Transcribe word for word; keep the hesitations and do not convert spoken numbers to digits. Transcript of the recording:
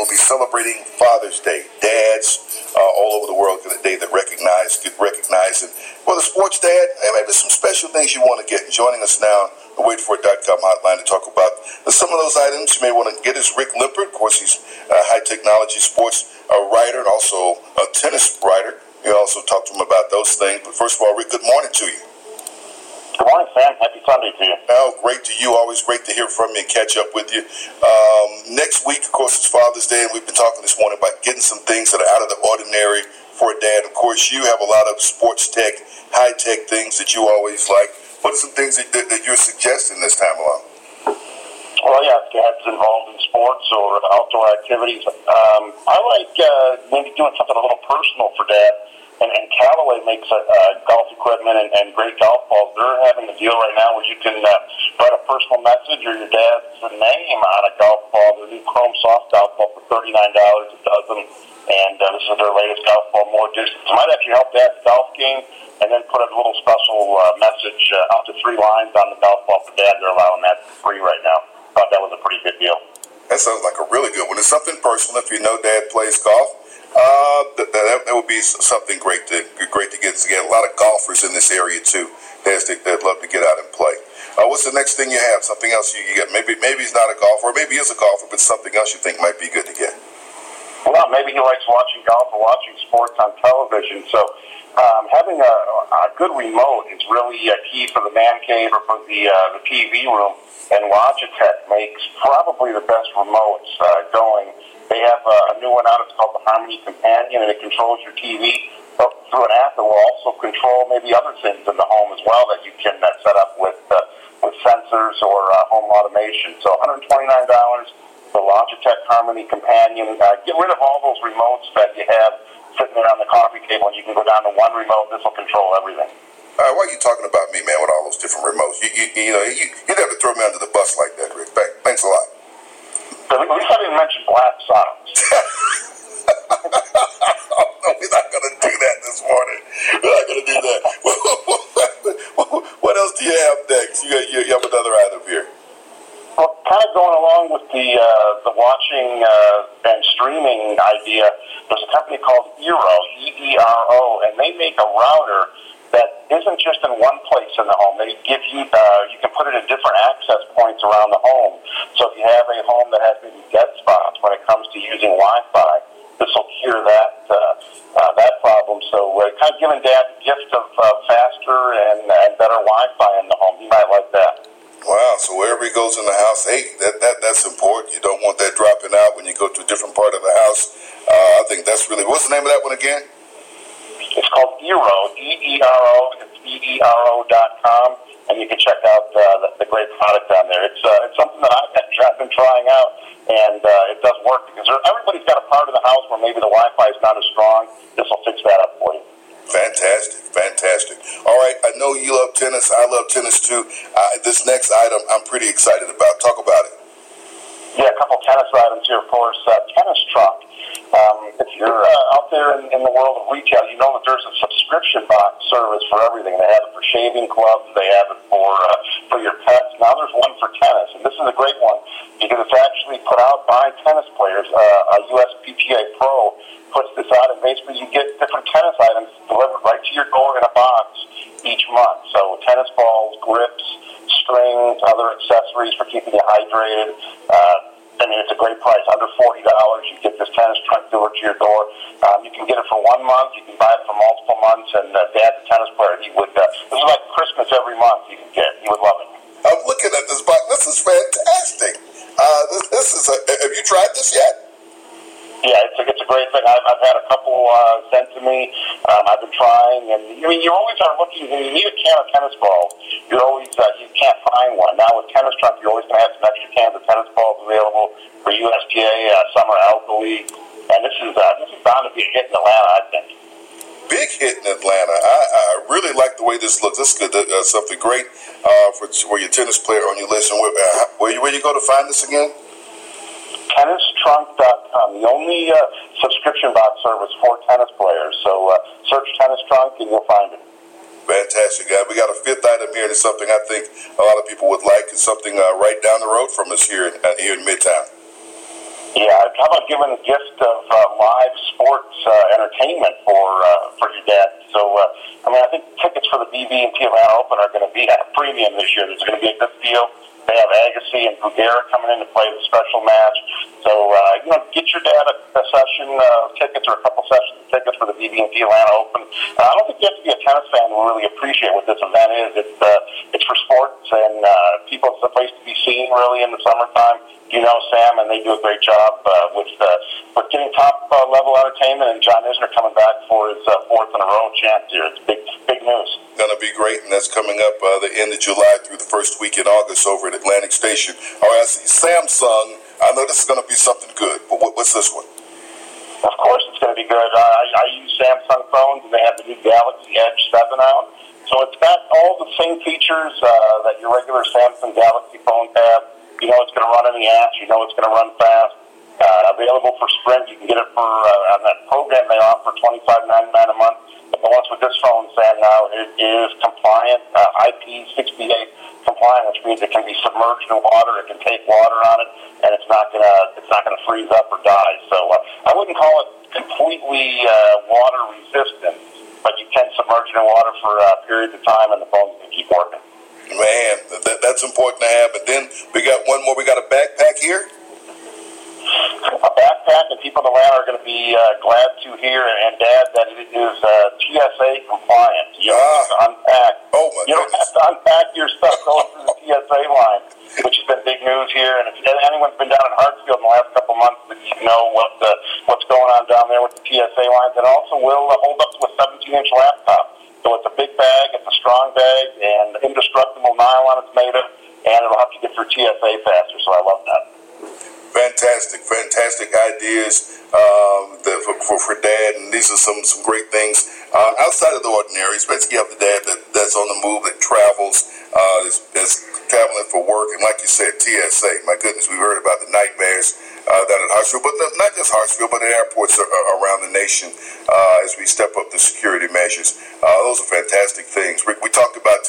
will be celebrating Father's Day. Dads uh, all over the world get a day that recognize, get recognized. And for the sports dad, and maybe some special things you want to get. Joining us now, the wait for it dot com hotline to talk about some of those items you may want to get is Rick Limpert. Of course, he's a high technology sports uh, writer and also a tennis writer. We also talked to him about those things. But first of all, Rick, good morning to you. Good morning, Sam. Happy Sunday to you. Oh, great to you. Always great to hear from you and catch up with you. Um, next week, of course, is Father's Day, and we've been talking this morning about getting some things that are out of the ordinary for a dad. Of course, you have a lot of sports tech, high-tech things that you always like. What are some things that, that, that you're suggesting this time along? Well, yeah, dads involved in sports or outdoor activities. Um, I like uh, maybe doing something a little personal for dad. And, and Callaway makes a, uh, golf equipment and, and great golf balls. They're having a deal right now where you can uh, write a personal message or your dad's name on a golf ball. Their new Chrome Soft golf ball for thirty-nine dollars a dozen. And uh, this is their latest golf ball, more distance. It might actually help dad's golf game, and then put a little special uh, message, uh, up to three lines on the golf ball for dad. They're allowing that for free right now. Thought that was a pretty good deal. That sounds like a really good one. It's something personal. If you know dad plays golf, Uh, that, that, that would be something great to great to get together. A lot of golfers in this area too. Dads that would love to get out and play. Uh, what's the next thing you have? Something else you get? Maybe maybe he's not a golfer, or maybe he is a golfer, but something else you think might be good to get. Well, maybe he likes watching golf or watching sports on television. So um, having a, a good remote is really uh, key for the man cave or for the uh, the T V room. And Logitech makes probably the best remotes uh, going. They have uh, a new one out. It's called the Harmony Companion, and it controls your T V through an app that will also control maybe other things in the home as well that you can uh, set up with uh, with sensors or uh, home automation. So one hundred twenty-nine dollars, the Logitech Harmony Companion. Uh, get rid of all those remotes that you have sitting there on the coffee table, and you can go down to one remote. This will control everything. Uh, why are you talking about me, man, with all those different remotes? You, you, you know, you, you never throw me under the bus like that, Rick. Thanks a lot. At least I didn't mention Black Sox. No, we're not going to do that this morning. We're not going to do that. What else do you have next? You, got, you have another item here. Well, kind of going along with the uh, the watching uh, and streaming idea, there's a company called Eero, E E R O, and they make a router that isn't just in one place in the home. They give you, uh, you can put it in different access points around the home. So if you have a home that has maybe dead spots when it comes to using Wi-Fi, this will cure that uh, uh, that problem. So we're kind of giving Dad the gift of uh, faster and, and better Wi-Fi in the home. He might like that. Wow, so wherever he goes in the house, hey, that, that that's important. You don't want that dropping out when you go to a different part of the house. Uh, I think that's really, what's the name of that one again? It's called Eero, E E R O. It's E E R O dot com, and you can check out uh, the, the great product on there. It's uh, it's something that I've been trying out, and uh, it does work because everybody's got a part of the house where maybe the Wi-Fi is not as strong. This will fix that up for you. Fantastic, fantastic. All right, I know you love tennis. I love tennis too. Uh, this next item I'm pretty excited about. Talk about it. Yeah, a couple tennis items here, of course. Uh, tennis Trunk. Um, if you're uh, out there in, in the world of retail, you know that there's a subscription box service for everything. They have it for shaving clubs. They have it for uh, for your pets. Now there's one for tennis, and this is a great one because it's actually put out by tennis players. Uh, a U S P G A Pro puts this out, and basically you get different tennis items delivered right to your door in a box each month. So tennis balls, grips, strings, other accessories for keeping you hydrated. Uh, I mean, it's a great price, under forty dollars. You get this tennis trunk delivered to your door. Um, you can get it for one month. You can buy it for multiple months. And uh, Dad's a tennis player. He would. Uh, this is like Christmas every month you can get. He would love it. I'm looking at this box. This is fantastic. Uh, this, this is. A, have you tried this yet? Yeah, it's a, it's a great thing. I've, I've had a couple uh, sent to me. Um, I've been trying, and I mean, you always are looking. When you need a can of tennis balls, you're always uh, you can't find one. Now with Tennis Trunk, you're always going to have some extra cans of tennis balls available for U S P A uh, Summer Alkali, and this is uh, this is bound to be a hit in Atlanta, I think. Big hit in Atlanta. I, I really like the way this looks. This is good. Uh, something great uh, for for your tennis player on your list. And where, uh, where you where you go to find this again? tennis trunk dot com, the only uh, subscription box service for tennis players. So uh, search Tennis Trunk and you'll find it. Fantastic, guy. We got a fifth item here, and it's something I think a lot of people would like. It's something uh, right down the road from us here in, uh, here in Midtown. Yeah, how about giving a gift of uh, live sports uh, entertainment for uh, for your dad? So, uh, I mean, I think tickets for the B B and T Atlanta Open are going to be at a premium this year. There's going to be a good deal. They have Agassi and Bugera coming in to play the special match. So, uh, you know, get your dad a, a session uh, tickets or a couple sessions of tickets for the B B and T Atlanta Open. Uh, I don't think you have to be a tennis fan to really appreciate what this event is. It's uh, it's for sports and uh, people. It's a place to be seen really in the summertime. You know Sam, and they do a great job uh, with uh, with getting top uh, level entertainment. And John Isner coming back for his uh, fourth in a row chance here. It's big, big news. Going to be great, and that's coming up uh, the end of July through the first week in August over at Atlantic Station. All right, I see Samsung. I know this is going to be something good, but what, what's this one? Of course, it's going to be good. I, I use Samsung phones, and they have the new Galaxy Edge seven out. So it's got all the same features uh, that your regular Samsung Galaxy phones have. You know it's going to run in the apps. You know it's going to run fast. Uh, available for Sprint. You can get it for uh, on that program they offer twenty-five ninety-nine a month. But the ones with this phone, Sam, now it is compliant, uh, I P sixty-eight compliant, which means it can be submerged in water. It can take water on it, and it's not gonna it's not gonna freeze up or die. So uh, I wouldn't call it completely uh, water resistant, but you can submerge it in water for uh, periods of time, and the phone can keep working. Man, that, that's important to have. And then we got one more. We got a backpack here. A backpack, and people in Atlanta are going to be uh, glad to hear, and Dad, that it is uh, T S A compliant. You don't ah. have to unpack. Oh my you don't goodness. have to unpack your stuff going through the T S A line, which has been big news here. And if anyone's been down in Hartsfield in the last couple months, you know what the, what's going on down there with the T S A lines. And also will uh, hold up to a seventeen inch laptop. So it's a big bag, it's a strong bag, and indestructible nylon it's made of, and it'll help you get through T S A faster. So I love that. Fantastic, fantastic ideas um, that for, for, for Dad, and these are some, some great things uh, outside of the ordinary, especially you have the dad that, that's on the move, that travels, uh, is, is traveling for work, and like you said, T S A, my goodness, we've heard about the nightmares uh, down at Hartsfield, but not just Hartsfield, but at airports around the nation uh, as we step up the security measures. Uh, those are fantastic things. We, we talked about